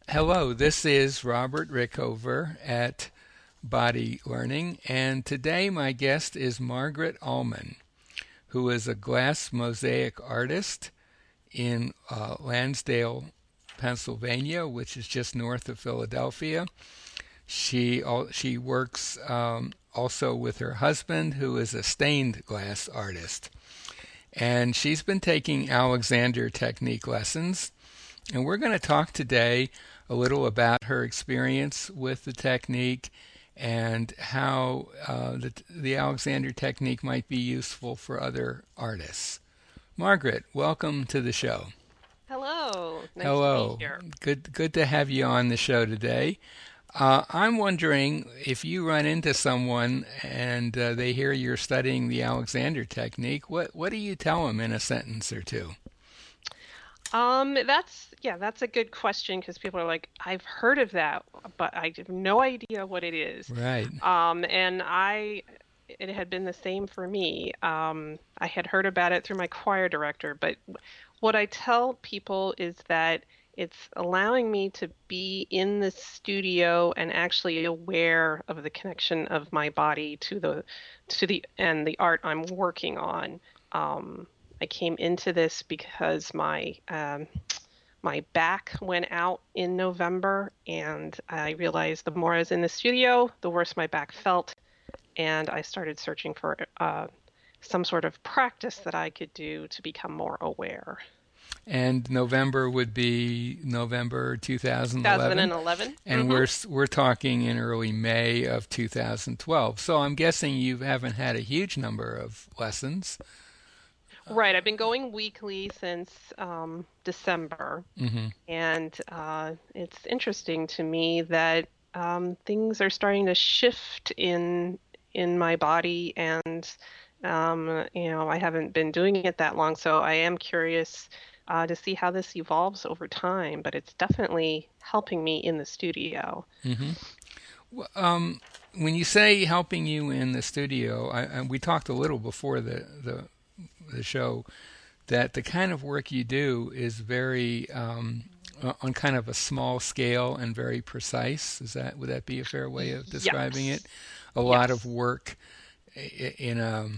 Hello, this is Robert Rickover at Body Learning, and today my guest is Margaret Ullman, who is a glass mosaic artist in Lansdale, Pennsylvania, which is just north of Philadelphia. She works also with her husband, who is a stained glass artist, and she's been taking Alexander technique lessons. And we're going to talk today a little about her experience with the technique and how the Alexander technique might be useful for other artists. Margaret, welcome to the show. Hello, nice to be Hello. here. Good to have you on the show today. I'm wondering if you run into someone and they hear you're studying the Alexander technique, what do you tell them in a sentence or two? That's a good question because people are like, I've heard of that, but I have no idea what it is. Right. And it had been the same for me. I had heard about it through my choir director, but what I tell people is that it's allowing me to be in the studio and actually aware of the connection of my body to the art I'm working on. I came into this because my back went out in November, and I realized the more I was in the studio, the worse my back felt, and I started searching for some sort of practice that I could do to become more aware. And November would be November 2011, 2011. and we're talking in early May of 2012. So I'm guessing you haven't had a huge number of lessons. Right, I've been going weekly since December, Hmm. and it's interesting to me that things are starting to shift in my body, and I haven't been doing it that long, so I am curious to see how this evolves over time. But it's definitely helping me in the studio. Hmm. When you say helping you in the studio, we talked a little before the show that the kind of work you do is very on kind of a small scale and very precise. Would that be a fair way of describing it? Yes, A lot of yes. work in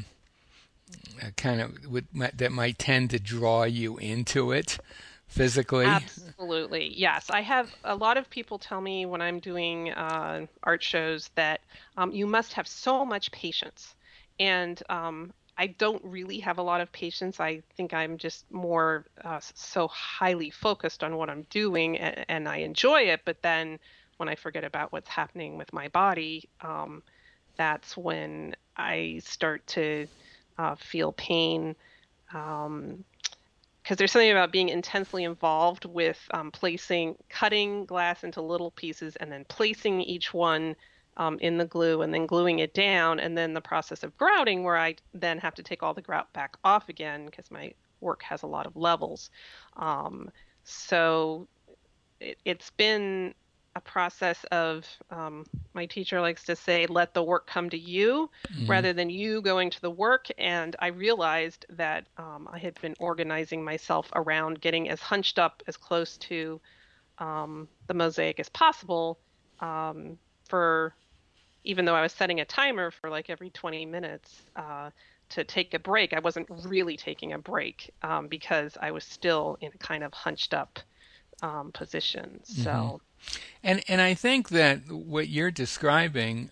a kind of that might tend to draw you into it physically. Absolutely. Yes. I have a lot of people tell me when I'm doing art shows that you must have so much patience. And I don't really have a lot of patience. I think I'm just more so highly focused on what I'm doing and I enjoy it. But then when I forget about what's happening with my body, that's when I start to feel pain. Um, because there's something about being intensely involved with cutting glass into little pieces and then placing each one in the glue and then gluing it down, and then the process of grouting, where I then have to take all the grout back off again because my work has a lot of levels. Um, so it's been a process of my teacher likes to say, let the work come to you Hmm. rather than you going to the work. And I realized that I had been organizing myself around getting as hunched up as close to the mosaic as possible for even though I was setting a timer for like every 20 minutes to take a break. I wasn't really taking a break because I was still in a kind of hunched up position. Hmm. So And I think that what you're describing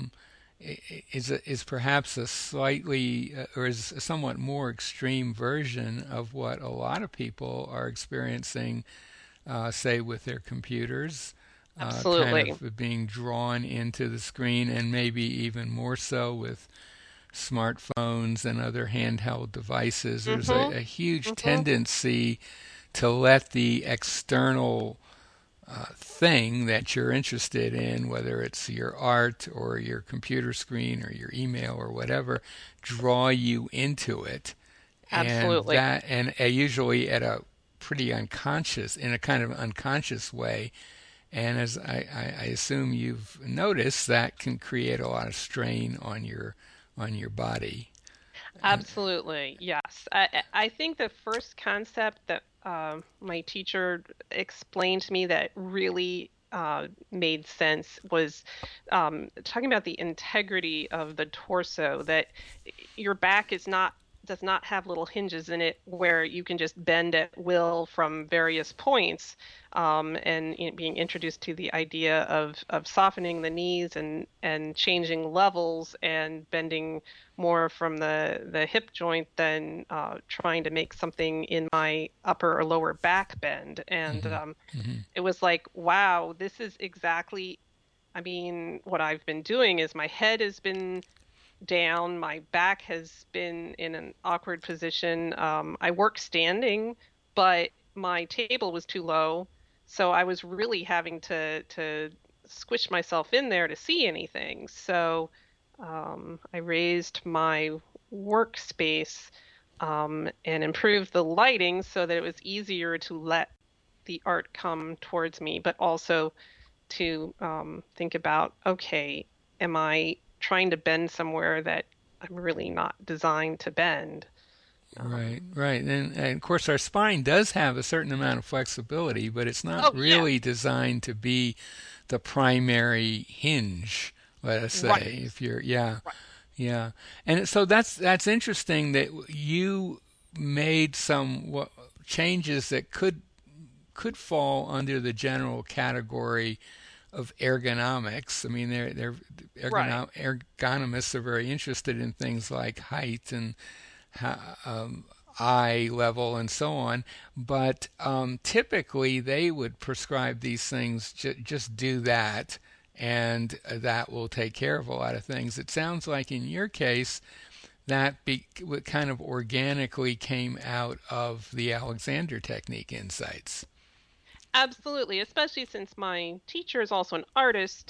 is perhaps a slightly or is a somewhat more extreme version of what a lot of people are experiencing, say with their computers, kind absolutely. of being drawn into the screen, and maybe even more so with smartphones and other handheld devices. There's Mhm. a huge Mhm. tendency to let the external thing that you're interested in, whether it's your art or your computer screen or your email or whatever, draw you into it. Absolutely. And usually at a pretty unconscious, in a kind of unconscious way. And as I assume you've noticed, that can create a lot of strain on your body. Absolutely. Yes. I think the first concept that my teacher explained to me that really made sense was talking about the integrity of the torso, that your back is not does not have little hinges in it where you can just bend at will from various points, and being introduced to the idea of softening the knees and changing levels and bending more from the hip joint than trying to make something in my upper or lower back bend. And Hmm. Hmm. it was like, wow, this is exactly, I mean, what I've been doing is my head has been down, my back has been in an awkward position. I work standing, but my table was too low, so I was really having to squish myself in there to see anything. So I raised my workspace, and improved the lighting so that it was easier to let the art come towards me, but also to think about, okay, am I trying to bend somewhere that I'm really not designed to bend? Right, Um, right. And of course, our spine does have a certain amount of flexibility, but it's not oh yeah, really designed to be the primary hinge, let us right, say. If you're, yeah, right. yeah. And so that's interesting that you made some changes that could fall under the general category of ergonomics. I mean, they're Right. ergonomists are very interested in things like height and um, eye level and so on. But typically, they would prescribe these things. Just do that, and that will take care of a lot of things. It sounds like in your case that kind of organically came out of the Alexander Technique insights. Absolutely, especially since my teacher is also an artist.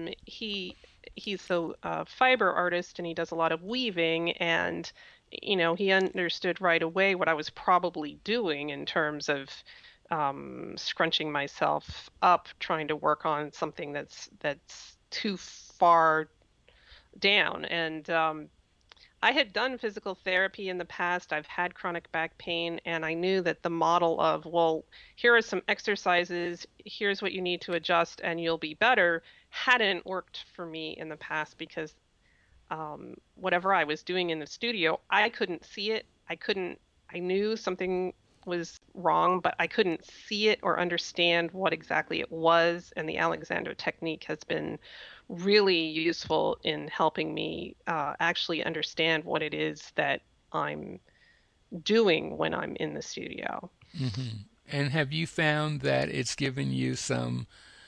He's a fiber artist and he does a lot of weaving, and he understood right away what I was probably doing in terms of scrunching myself up, trying to work on something that's too far down. And I had done physical therapy in the past. I've had chronic back pain, and I knew that the model of, well, here are some exercises, here's what you need to adjust, and you'll be better, hadn't worked for me in the past because whatever I was doing in the studio, I couldn't see it. I knew something was wrong, but I couldn't see it or understand what exactly it was. And the Alexander technique has been really useful in helping me actually understand what it is that I'm doing when I'm in the studio. Hmm. And have you found that it's given you some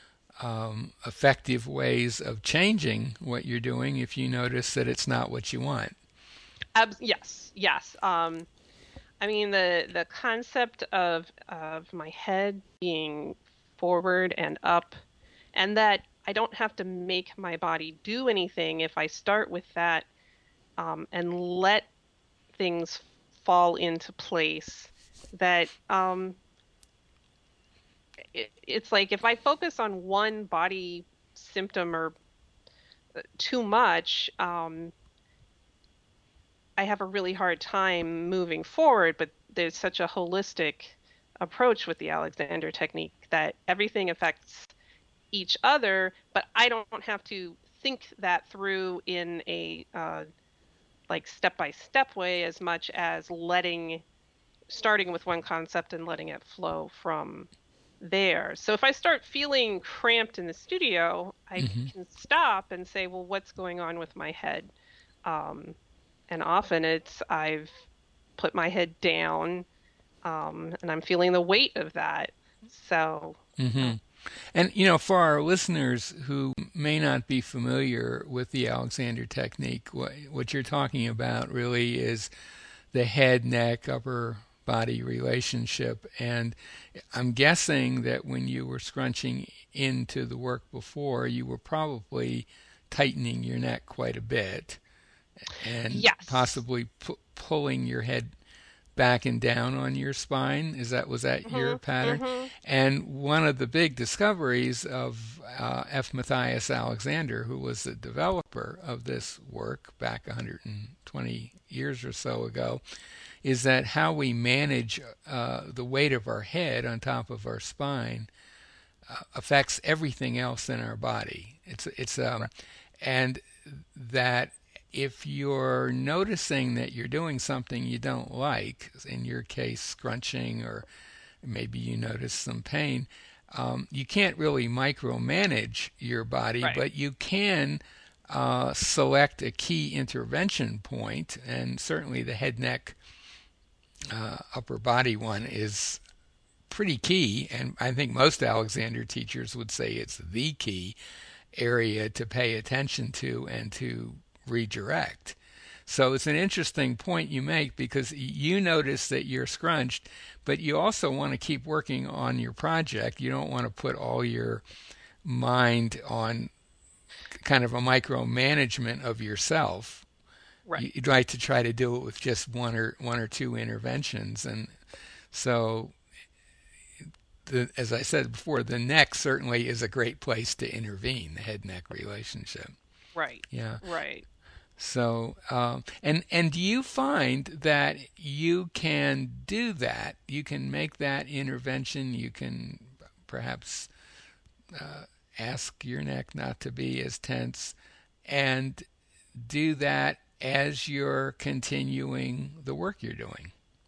effective ways of changing what you're doing if you notice that it's not what you want? Yes, yes. I mean, the concept of my head being forward and up, and that I don't have to make my body do anything if I start with that, and let things fall into place. That it's like if I focus on one body symptom or too much, I have a really hard time moving forward. But there's such a holistic approach with the Alexander technique that everything affects each other, but I don't have to think that through in a like step by step way as much as starting with one concept and letting it flow from there. So if I start feeling cramped in the studio, I Hmm. can stop and say, well, what's going on with my head? Um, and often it's I've put my head down, and I'm feeling the weight of that. So, Hmm. uh, And for our listeners who may not be familiar with the Alexander technique, what you're talking about really is the head neck upper body relationship. And I'm guessing that when you were scrunching into the work before, you were probably tightening your neck quite a bit and yes. possibly pulling your head back and down on your spine. Was that your Hmm. pattern? Hmm. And one of the big discoveries of F. Matthias Alexander, who was the developer of this work back 120 years or so ago, is that how we manage the weight of our head on top of our spine affects everything else in our body. Right. And that if you're noticing that you're doing something you don't like, in your case, scrunching, or maybe you notice some pain, you can't really micromanage your body, Right. but you can select a key intervention point, and certainly the head, neck, upper body one is pretty key, and I think most Alexander teachers would say it's the key area to pay attention to and to redirect. So it's an interesting point you make, because you notice that you're scrunched, but you also want to keep working on your project. You don't want to put all your mind on kind of a micromanagement of yourself. Right. You'd like to try to do it with just one or two interventions, and so as I said before, the neck certainly is a great place to intervene, the head neck relationship. Right. Yeah. Right. So, and do you find that you can do that? You can make that intervention. You can perhaps ask your neck not to be as tense, and do that as you're continuing the work you're doing.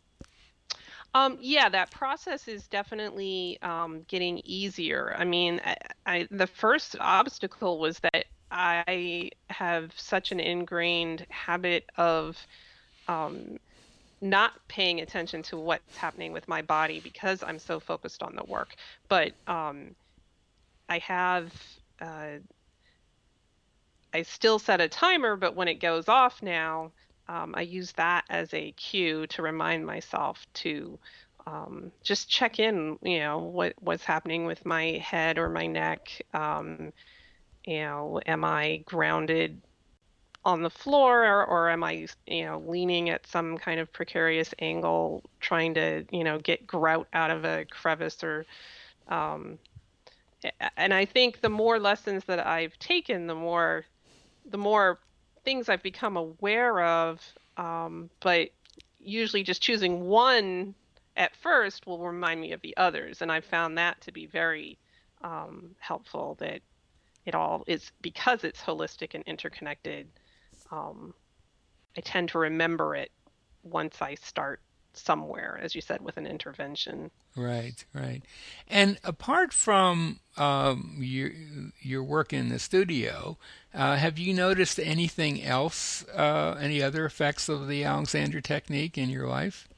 Yeah, that process is definitely getting easier. I mean, the first obstacle was that I have such an ingrained habit of um, not paying attention to what's happening with my body because I'm so focused on the work. But I have, uh, I still set a timer, but when it goes off now, I use that as a cue to remind myself to just check in, what's happening with my head or my neck. Am I grounded on the floor, or am I, leaning at some kind of precarious angle, trying to, get grout out of a crevice or um, and I think the more lessons that I've taken, the more things I've become aware of. But usually just choosing one at first will remind me of the others. And I've found that to be very helpful, that it all is because it's holistic and interconnected. Um, I tend to remember it once I start somewhere, as you said, with an intervention. Right, right. And apart from your work in the studio, have you noticed anything else, any other effects of the Alexander technique in your life?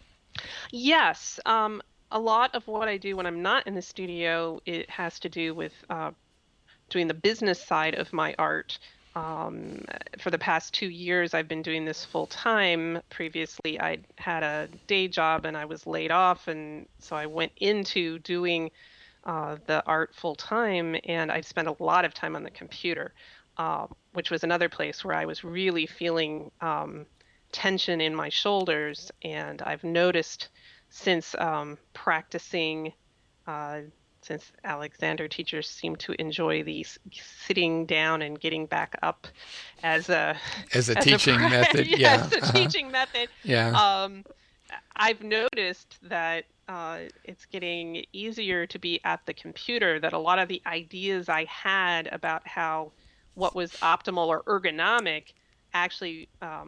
Yes, a lot of what I do when I'm not in the studio, it has to do with doing the business side of my art. For the past 2 years, I've been doing this full time. Previously, I had a day job and I was laid off, and so I went into doing the art full time, and I spent a lot of time on the computer, which was another place where I was really feeling tension in my shoulders. And I've noticed since practicing, uh, since Alexander teachers seem to enjoy these sitting down and getting back up as a As a as a teaching method, yeah. yes, a teaching method. Yeah. Um, I've noticed that it's getting easier to be at the computer, that a lot of the ideas I had about how what was optimal or ergonomic actually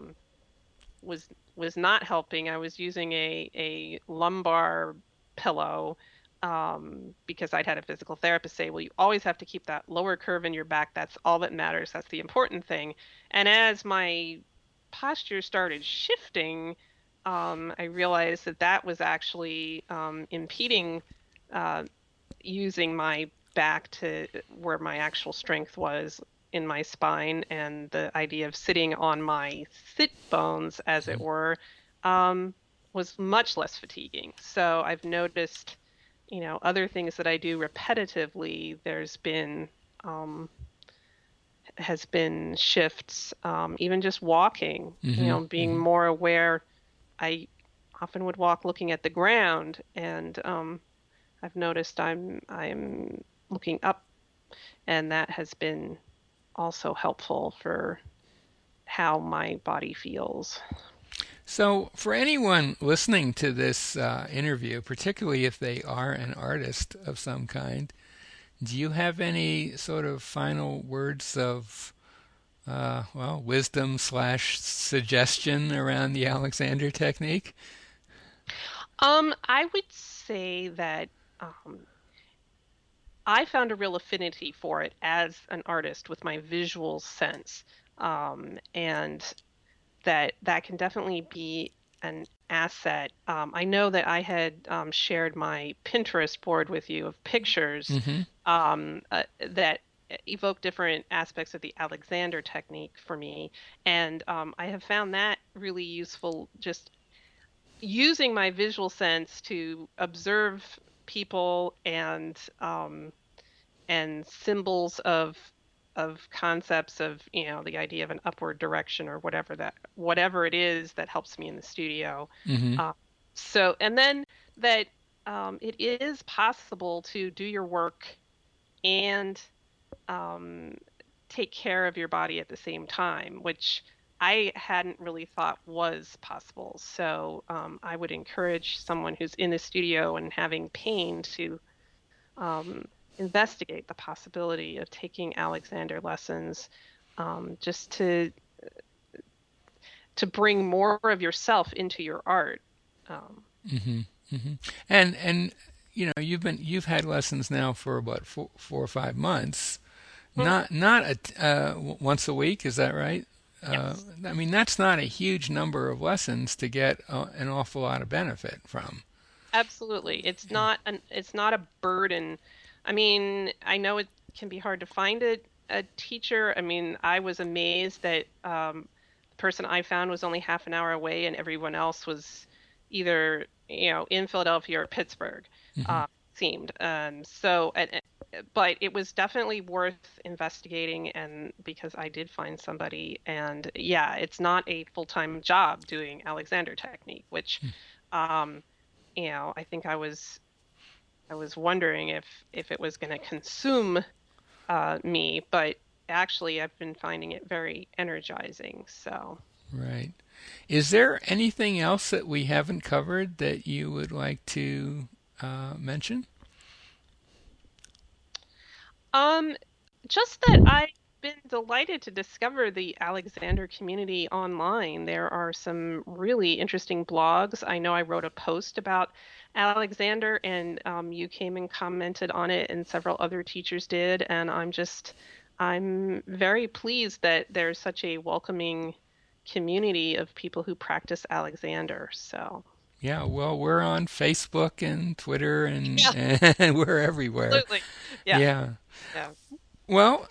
was was not helping. I was using a lumbar pillow because I'd had a physical therapist say, well, you always have to keep that lower curve in your back. That's all that matters. That's the important thing. And as my posture started shifting, I realized that that was actually impeding uh, using my back to where my actual strength was in my spine, and the idea of sitting on my sit bones, as it were, um, was much less fatiguing. So I've noticed, other things that I do repetitively, there's been has been shifts, even just walking, Hmm. being Hmm. more aware. I often would walk looking at the ground, and I've noticed I'm looking up, and that has been also helpful for how my body feels. So, for anyone listening to this interview, particularly if they are an artist of some kind, do you have any sort of final words of, well, wisdom slash suggestion around the Alexander technique? I would say that I found a real affinity for it as an artist with my visual sense, and that can definitely be an asset. I know that I had shared my Pinterest board with you of pictures Mm-hmm. that evoke different aspects of the Alexander technique for me, and I have found that really useful just using my visual sense to observe people and symbols of concepts of the idea of an upward direction or whatever it is that helps me in the studio. Mm-hmm. uh, so and then that it is possible to do your work and um, take care of your body at the same time, which I hadn't really thought was possible. So I would encourage someone who's in the studio and having pain to um, investigate the possibility of taking Alexander lessons, just to bring more of yourself into your art. Um, Mm-hmm. Mm-hmm. And you've had lessons now for what 4 or 5 months. mhm, Not once a week, is that right? yes. I mean, that's not a huge number of lessons to get an awful lot of benefit from. Absolutely. It's not a burden. I mean, I know it can be hard to find a teacher. I mean, I was amazed that the person I found was only half an hour away and everyone else was either, in Philadelphia or Pittsburgh, Hmm. seemed. But it was definitely worth investigating and because I did find somebody and yeah, it's not a full-time job doing Alexander technique, which um I think I was wondering if it was going to consume me, but actually I've been finding it very energizing. So, Right. Is there anything else that we haven't covered that you would like to mention? um, just that I've been delighted to discover the Alexander community online. There are some really interesting blogs. I know I wrote a post about Alexander, and you came and commented on it, and several other teachers did. And I'm very pleased that there's such a welcoming community of people who practice Alexander. So, Yeah, well, we're on Facebook and Twitter and, yeah, and we're everywhere. absolutely. Yeah, Yeah. yeah. Well,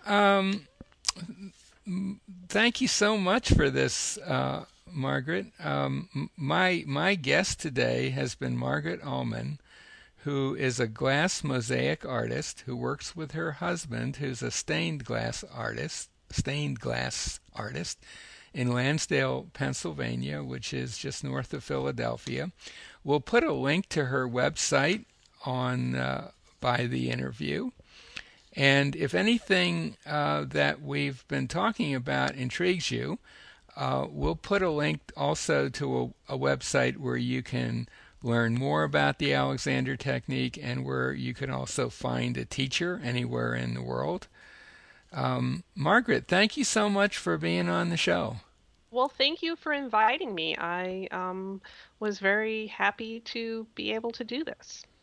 thank you so much for this, Margaret. My guest today has been Margaret Ullman, who is a glass mosaic artist who works with her husband, who's a stained glass artist in Lansdale, Pennsylvania, which is just north of Philadelphia. We'll put a link to her website on by the interview. And if anything that we've been talking about intrigues you, we'll put a link also to a website where you can learn more about the Alexander technique and where you can also find a teacher anywhere in the world. Margaret, thank you so much for being on the show. Well, thank you for inviting me. I was very happy to be able to do this.